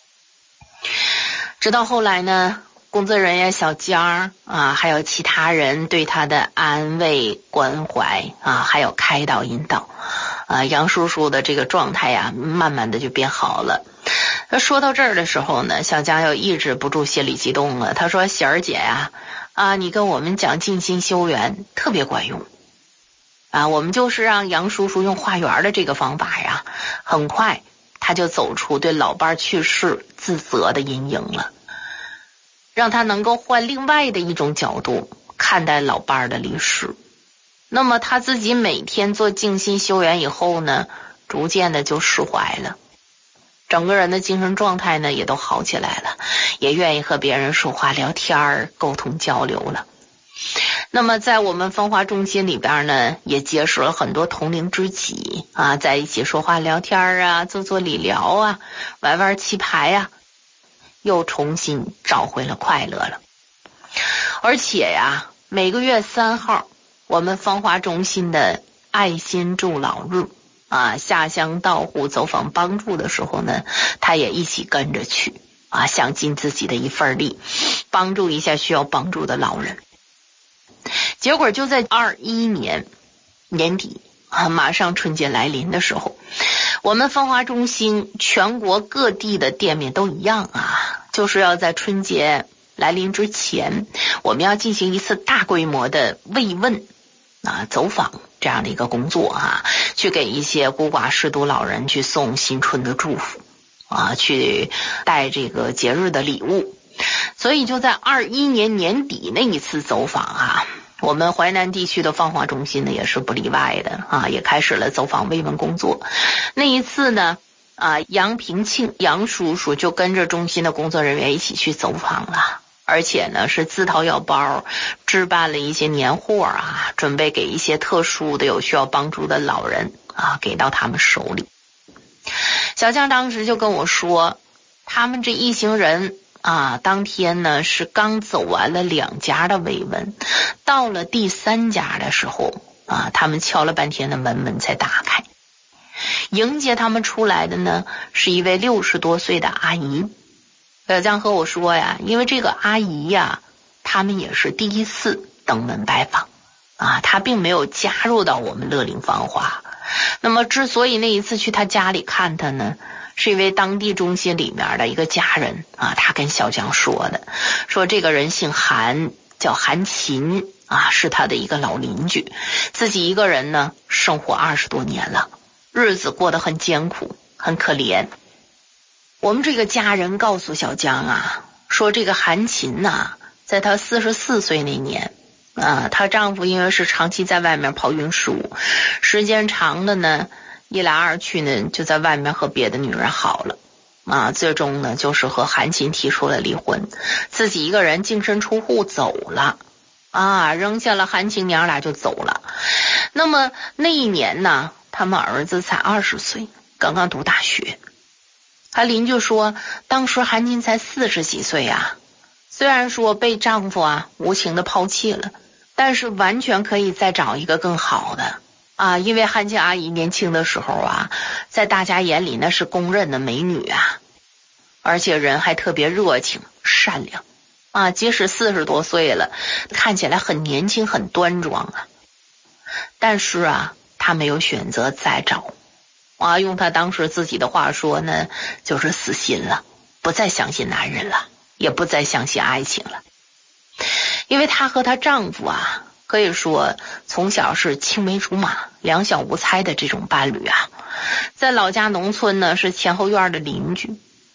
Speaker 5: 直到后来呢，工作人员小江还有其他人对他的安慰关怀还有开导引导杨叔叔的这个状态呀，慢慢的就变好了。说到这儿的时候呢，小江又抑制不住心里激动了。他说：“喜儿姐呀，你跟我们讲静心修缘特别管用我们就是让杨叔叔用化缘的这个方法呀，很快他就走出对老伴去世自责的阴影了，让他能够换另外的一种角度看待老伴的离世。那么他自己每天做静心修缘以后呢，逐渐的就释怀了，整个人的精神状态呢也都好起来了，也愿意和别人说话聊天沟通交流了。那么在我们芳华中心里边呢，也结识了很多同龄知己在一起说话聊天做做理疗玩玩棋牌又重新找回了快乐了。而且每个月3号我们芳华中心的爱心助老日下乡到户走访帮助的时候呢，他也一起跟着去想尽自己的一份力，帮助一下需要帮助的老人。结果就在21年年底马上春节来临的时候，我们芳华中心全国各地的店面都一样就是要在春节来临之前，我们要进行一次大规模的慰问走访这样的一个工作去给一些孤寡失独老人去送新春的祝福去带这个节日的礼物。所以就在21年年底那一次走访我们淮南地区的芳华中心呢也是不例外的也开始了走访慰问工作。那一次呢杨平庆杨叔叔就跟着中心的工作人员一起去走访了，而且呢是自掏腰包置办了一些年货准备给一些特殊的有需要帮助的老人给到他们手里。小江当时就跟我说，他们这一行人当天呢是刚走完了2家的慰问，到了第3家的时候他们敲了半天的门才打开。迎接他们出来的呢是一位60多岁的阿姨。小江和我说因为这个阿姨他们也是第一次登门拜访她并没有加入到我们乐龄芳华。那么之所以那一次去她家里看她呢，是因为当地中心里面的一个家人他跟小江说的，说这个人姓韩，叫韩琴是他的一个老邻居，自己一个人呢生活20多年了，日子过得很艰苦，很可怜。我们这个家人告诉小江说这个韩琴在她44岁那年她丈夫因为是长期在外面跑运输，时间长了呢，一来二去呢就在外面和别的女人好了最终呢就是和韩琴提出了离婚，自己一个人净身出户走了扔下了韩琴，娘俩就走了。那么那一年呢，他们儿子才20岁，刚刚读大学。他邻居说，当时韩琴才40几岁虽然说被丈夫无情的抛弃了，但是完全可以再找一个更好的因为韩琴阿姨年轻的时候在大家眼里那是公认的美女而且人还特别热情善良即使40多岁了，看起来很年轻很端庄但是她没有选择再找用她当时自己的话说呢，就是死心了，不再相信男人了，也不再相信爱情了。因为她和她丈夫可以说从小是青梅竹马两小无猜的这种伴侣在老家农村呢是前后院的邻居，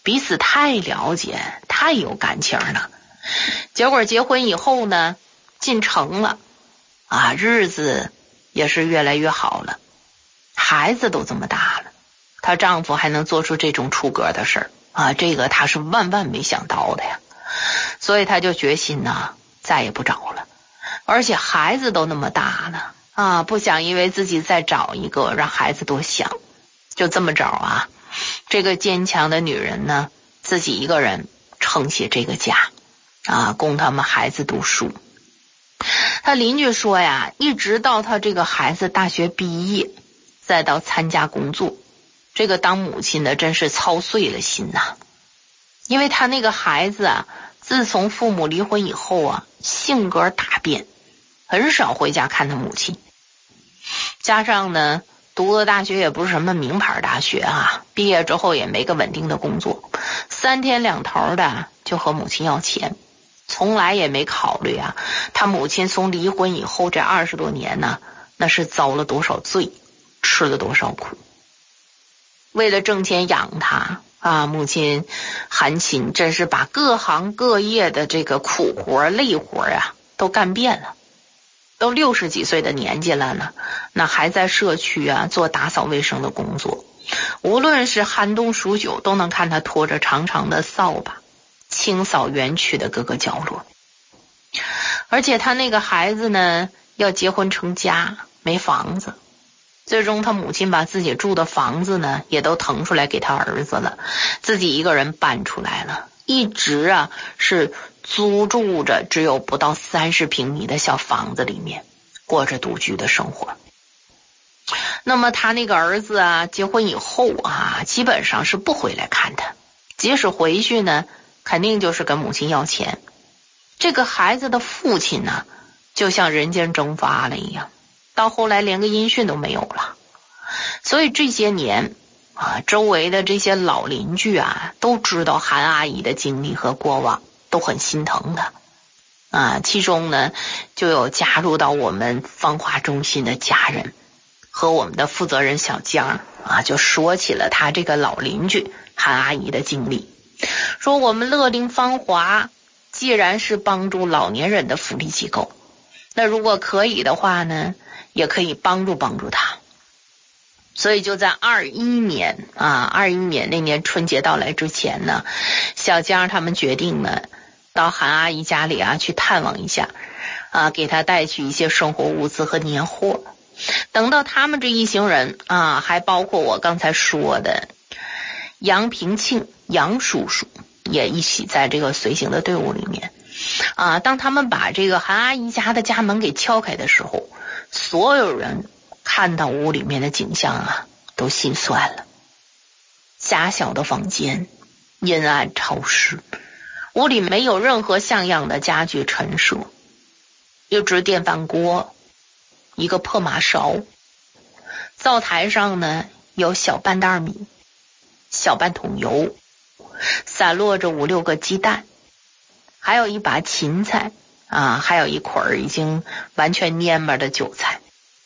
Speaker 5: 彼此太了解，太有感情了。结果结婚以后呢，进城了啊，日子也是越来越好了，孩子都这么大了，她丈夫还能做出这种出格的事儿啊，这个她是万万没想到的呀。所以她就决心呢，再也不找了，而且孩子都那么大了啊，不想因为自己再找一个让孩子多想。就这么着啊，这个坚强的女人呢，自己一个人撑起这个家啊，供他们孩子读书。他邻居说呀，一直到他这个孩子大学毕业，再到参加工作，这个当母亲的真是操碎了心呐。因为他那个孩子啊，自从父母离婚以后啊，性格大变，很少回家看他母亲。加上呢，读的大学也不是什么名牌大学啊，毕业之后也没个稳定的工作，3天2头的就和母亲要钱，从来也没考虑啊，他母亲从离婚以后这20多年呢，那是遭了多少罪，吃了多少苦。为了挣钱养他啊，母亲韩琴真是把各行各业的这个苦活累活啊都干遍了。都60几岁的年纪了呢，那还在社区啊做打扫卫生的工作，无论是寒冬暑久，都能看他拖着长长的扫把清扫园区的各个角落。而且他那个孩子呢，要结婚成家，没房子，最终他母亲把自己住的房子呢也都腾出来给他儿子了，自己一个人搬出来了，一直啊是租住着只有不到30平米的小房子里面，过着独居的生活。那么他那个儿子啊，结婚以后啊，基本上是不回来看他，即使回去呢，肯定就是跟母亲要钱。这个孩子的父亲呢，就像人间蒸发了一样，到后来连个音讯都没有了。所以这些年啊，周围的这些老邻居啊，都知道韩阿姨的经历和过往，都很心疼她啊。其中呢，就有加入到我们芳华中心的家人和我们的负责人小江啊，就说起了他这个老邻居韩阿姨的经历，说我们乐龄芳华既然是帮助老年人的福利机构，那如果可以的话呢，也可以帮助他。所以就在21年那年春节到来之前呢，小江他们决定呢，到韩阿姨家里啊去探望一下啊，给她带去一些生活物资和年货。等到他们这一行人啊，还包括我刚才说的杨平庆杨叔叔也一起在这个随行的队伍里面啊。当他们把这个韩阿姨家的家门给敲开的时候，所有人看到屋里面的景象啊，都心酸了。狭小的房间，阴暗潮湿，屋里没有任何像样的家具陈设，一只电饭锅，一个破马勺，灶台上呢有小半袋米，小半桶油，散落着5、6个鸡蛋，还有一把芹菜啊，还有一捆已经完全蔫巴的韭菜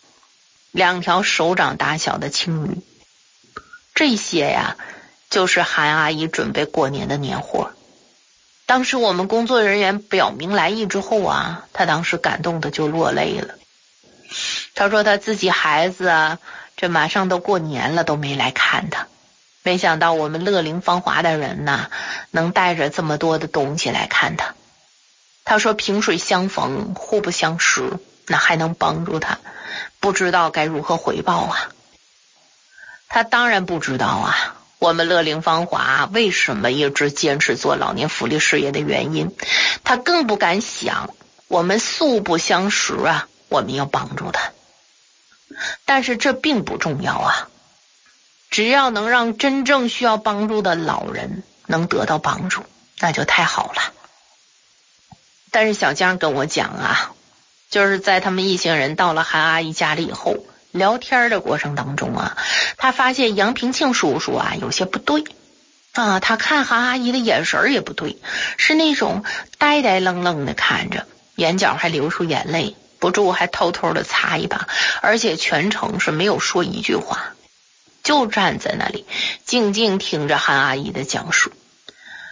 Speaker 5: ，2条手掌大小的青鱼。这些呀，就是韩阿姨准备过年的年货。当时我们工作人员表明来意之后啊，她当时感动的就落泪了。她说她自己孩子啊，这马上都过年了都没来看她，没想到我们乐龄芳华的人呐，能带着这么多的东西来看她。她说萍水相逢，互不相识，那还能帮助她，不知道该如何回报啊。她当然不知道啊，我们乐龄芳华为什么一直坚持做老年福利事业的原因，她更不敢想我们素不相识啊，我们要帮助她。但是这并不重要啊，只要能让真正需要帮助的老人能得到帮助，那就太好了。但是小江跟我讲啊，就是在他们一行人到了韩阿姨家里以后，聊天的过程当中啊，他发现杨平庆叔叔啊有些不对啊，他看韩阿姨的眼神也不对，是那种呆呆愣愣的看着，眼角还流出眼泪，不住还偷偷的擦一把，而且全程是没有说一句话，就站在那里静静听着韩阿姨的讲述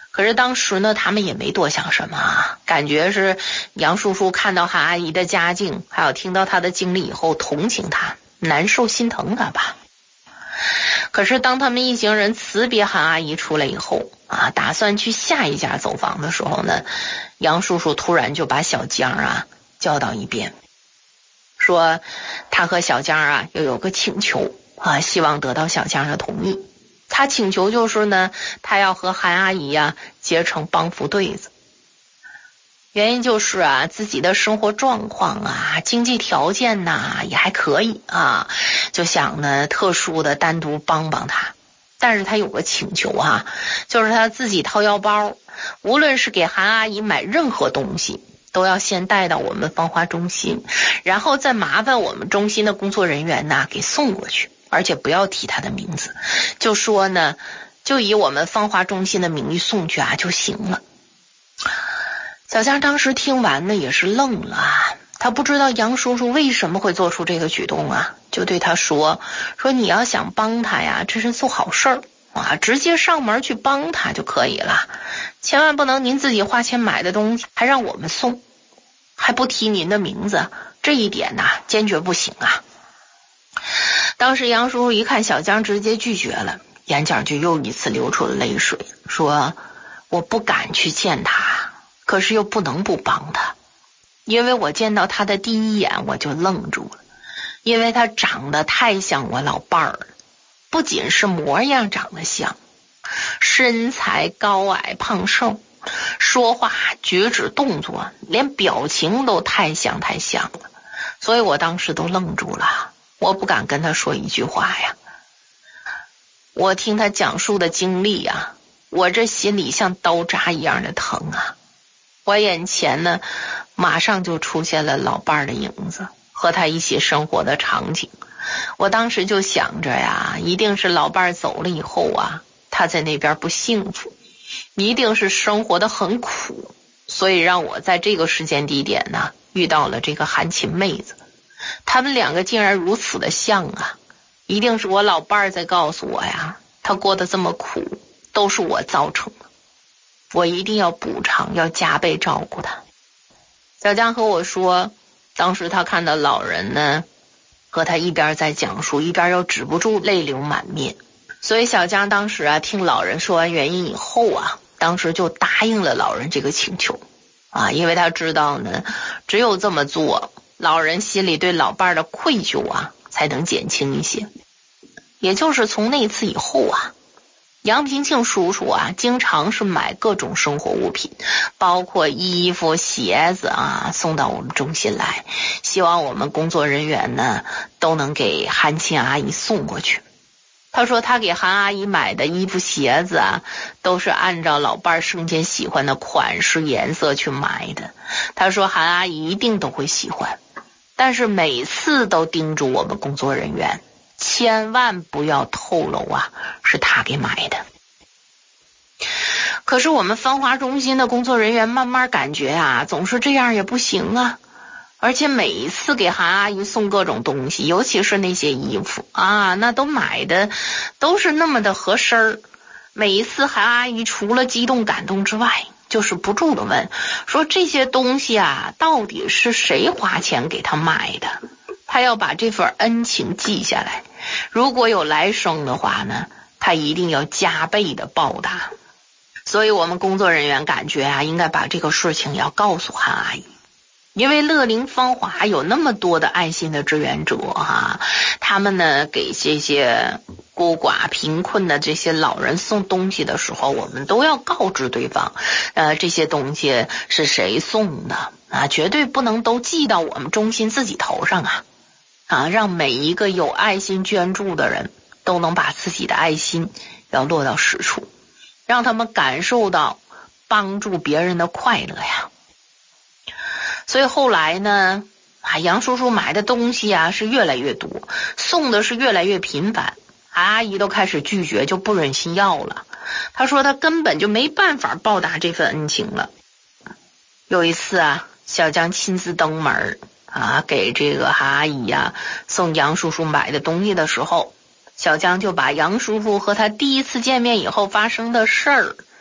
Speaker 5: 可是当时呢，他们也没多想什么啊，感觉是杨叔叔看到韩阿姨的家境，还有听到她的经历以后，同情她，难受心疼她吧。可是当他们一行人辞别韩阿姨出来以后啊，打算去下一家走访的时候呢，杨叔叔突然就把小江啊叫到一边，说他和小江啊又有个请求啊，希望得到小江的同意。他请求就是呢，他要和韩阿姨啊结成帮扶对子。原因就是啊，自己的生活状况啊，经济条件呐也还可以啊，就想呢特殊的单独帮帮他。但是他有个请求啊，就是他自己掏腰包，无论是给韩阿姨买任何东西，都要先带到我们芳华中心，然后再麻烦我们中心的工作人员呐给送过去，而且不要提他的名字，就说呢就以我们芳华中心的名义送去啊就行了。小江当时听完呢也是愣了啊，他不知道杨叔叔为什么会做出这个举动啊，就对他说你要想帮他呀，这是做好事儿啊，直接上门去帮他就可以了，千万不能您自己花钱买的东西还让我们送，还不提您的名字，这一点呐坚决不行啊。当时杨叔叔一看小江直接拒绝了，眼角就又一次流出了泪水，说我不敢去见他，可是又不能不帮他，因为我见到他的第一眼我就愣住了，因为他长得太像我老伴儿了，不仅是模样长得像，身材高矮胖瘦，说话举止动作连表情都太像了，所以我当时都愣住了，我不敢跟他说一句话呀。我听他讲述的经历啊，我这心里像刀扎一样的疼啊。我眼前呢马上就出现了老伴儿的影子和他一起生活的场景，我当时就想着呀，一定是老伴儿走了以后啊，他在那边不幸福，一定是生活的很苦，所以让我在这个时间地点呢遇到了这个韩琴妹子，他们两个竟然如此的像啊，一定是我老伴儿在告诉我呀，他过得这么苦都是我造成的，我一定要补偿，要加倍照顾他。小江和我说，当时他看到老人呢和他一边在讲述，一边又止不住泪流满面，所以小江当时啊听老人说完原因以后啊，当时就答应了老人这个请求啊，因为他知道呢，只有这么做，老人心里对老伴儿的愧疚啊才能减轻一些。也就是从那次以后啊，杨平庆叔叔啊经常是买各种生活物品，包括衣服鞋子啊送到我们中心来，希望我们工作人员呢都能给韩琴阿姨送过去。他说他给韩阿姨买的衣服鞋子啊都是按照老伴儿生前喜欢的款式颜色去买的，他说韩阿姨一定都会喜欢，但是每次都叮嘱我们工作人员千万不要透露啊是他给买的。可是我们芳华中心的工作人员慢慢感觉啊，总是这样也不行啊，而且每一次给韩阿姨送各种东西，尤其是那些衣服啊，那都买的都是那么的合身儿。每一次韩阿姨除了激动感动之外，就是不住的问，说这些东西啊到底是谁花钱给她买的，她要把这份恩情记下来，如果有来生的话呢，她一定要加倍的报答。所以我们工作人员感觉啊，应该把这个事情要告诉韩阿姨，因为乐龄芳华有那么多的爱心的志愿者啊，他们呢给这些孤寡贫困的这些老人送东西的时候，我们都要告知对方这些东西是谁送的啊，绝对不能都寄到我们中心自己头上啊，让每一个有爱心捐助的人都能把自己的爱心要落到实处，让他们感受到帮助别人的快乐呀。所以后来呢，杨叔叔买的东西啊是越来越多，送的是越来越频繁，阿姨都开始拒绝，就不忍心要了。他说他根本就没办法报答这份恩情了。有一次啊，小江亲自登门啊，给这个韩阿姨啊送杨叔叔买的东西的时候，小江就把杨叔叔和他第一次见面以后发生的事儿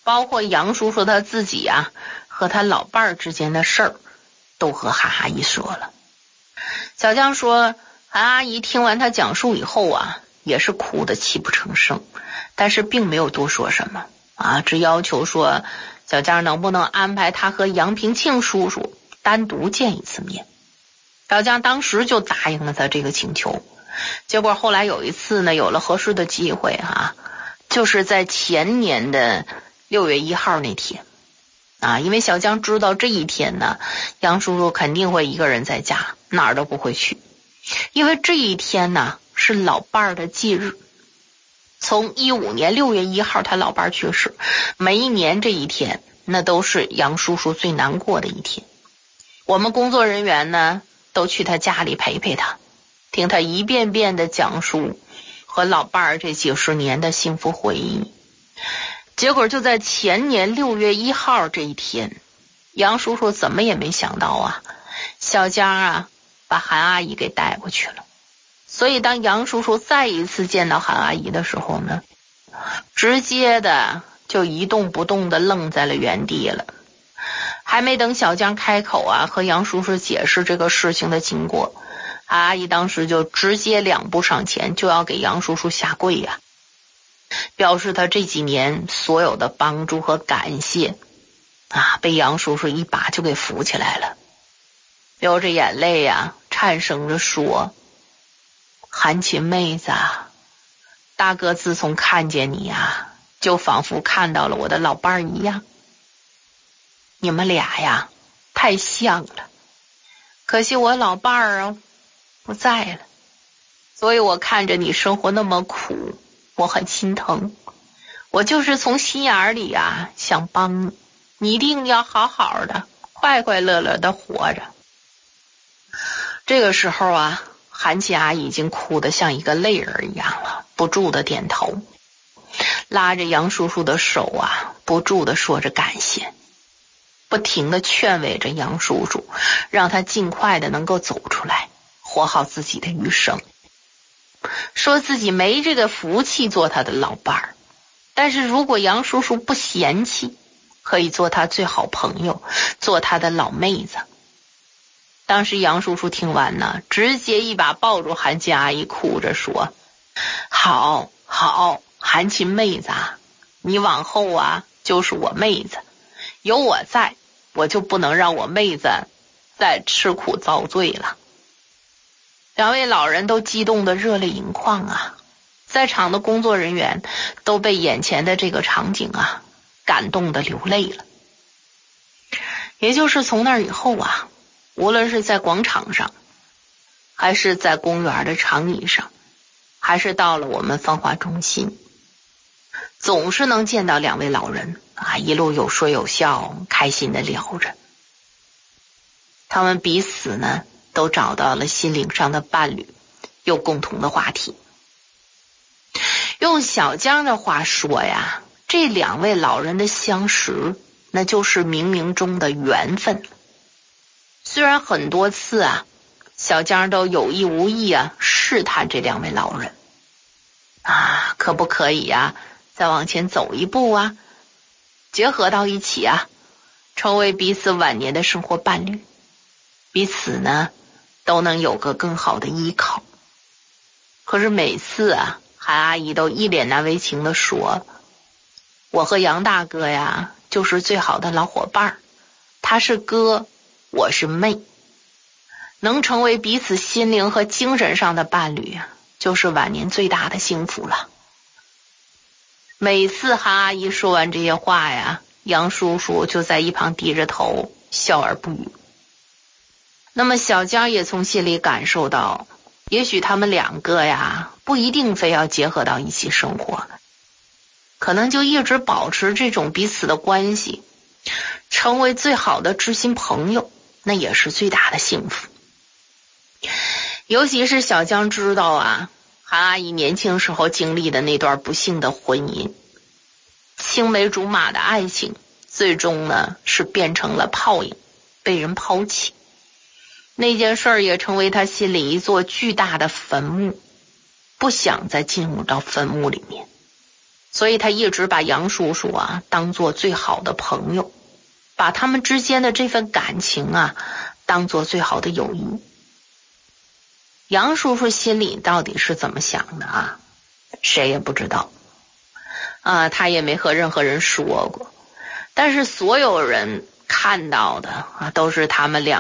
Speaker 5: 包括杨叔叔他自己啊和他老伴儿之间的事儿，都和韩阿姨说了。小江说，韩阿姨听完他讲述以后啊，也是哭得泣不成声，但是并没有多说什么啊，只要求说小江能不能安排他和杨平庆叔叔单独见一次面。小江当时就答应了他这个请求。结果后来有一次呢，有了合适的机会啊，就是在前年的6月1号那天啊，因为小江知道这一天呢，杨叔叔肯定会一个人在家，哪儿都不会去，因为这一天呢是老伴儿的忌日。从15年6月1号他老伴儿去世，每一年这一天那都是杨叔叔最难过的一天。我们工作人员呢都去他家里陪陪他，听他一遍遍的讲述和老伴儿这几十年的幸福回忆。结果就在前年6月1号这一天，杨叔叔怎么也没想到啊，小江啊把韩阿姨给带过去了。所以当杨叔叔再一次见到韩阿姨的时候呢，直接的就一动不动的愣在了原地了。还没等小江开口啊和杨叔叔解释这个事情的经过，韩阿姨当时就直接2步上前，就要给杨叔叔下跪呀，表示他这几年所有的帮助和感谢啊，被杨叔叔一把就给扶起来了，流着眼泪呀，颤声着说，韩琴妹子啊，大哥自从看见你啊，就仿佛看到了我的老伴儿一样，你们俩呀太像了，可惜我老伴儿啊不在了，所以我看着你生活那么苦，我很心疼，我就是从心眼里啊想帮你，你一定要好好的快快乐乐的活着。这个时候啊，韩琪阿姨已经哭得像一个泪人一样了，不住的点头，拉着杨叔叔的手啊，不住的说着感谢，不停的劝慰着杨叔叔，让他尽快的能够走出来，活好自己的余生。说自己没这个福气做他的老伴儿，但是如果杨叔叔不嫌弃，可以做他最好朋友，做他的老妹子。当时杨叔叔听完呢，直接一把抱住韩琴阿姨，哭着说，好好，韩琴妹子啊，你往后啊就是我妹子，有我在，我就不能让我妹子再吃苦遭罪了。2位老人都激动得热泪盈眶啊，在场的工作人员都被眼前的这个场景啊感动得流泪了。也就是从那以后啊，无论是在广场上，还是在公园的长椅上，还是到了我们芳华中心，总是能见到2位老人啊，一路有说有笑，开心的聊着。他们彼此呢都找到了心灵上的伴侣，有共同的话题。用小江的话说呀，这2位老人的相识，那就是冥冥中的缘分。虽然很多次啊，小江都有意无意啊试探这2位老人啊，可不可以啊再往前走一步啊，结合到一起啊，成为彼此晚年的生活伴侣，彼此呢都能有个更好的依靠。可是每次啊，韩阿姨都一脸难为情地说，我和杨大哥呀就是最好的老伙伴，他是哥，我是妹，能成为彼此心灵和精神上的伴侣，就是晚年最大的幸福了。每次韩阿姨说完这些话呀，杨叔叔就在一旁低着头笑而不语。那么小江也从心里感受到，也许他们2个呀不一定非要结合到一起生活，可能就一直保持这种彼此的关系，成为最好的知心朋友，那也是最大的幸福。尤其是小江知道啊，韩阿姨年轻时候经历的那段不幸的婚姻，青梅竹马的爱情，最终呢是变成了泡影，被人抛弃。那件事儿也成为他心里一座巨大的坟墓，不想再进入到坟墓里面。 所以他一直把杨叔叔啊当做最好的朋友，把他们之间的这份感情啊当做最好的友谊。杨叔叔心里到底是怎么想的啊？谁也不知道啊，他也没和任何人说过。但是所有人看到的啊，都是他们两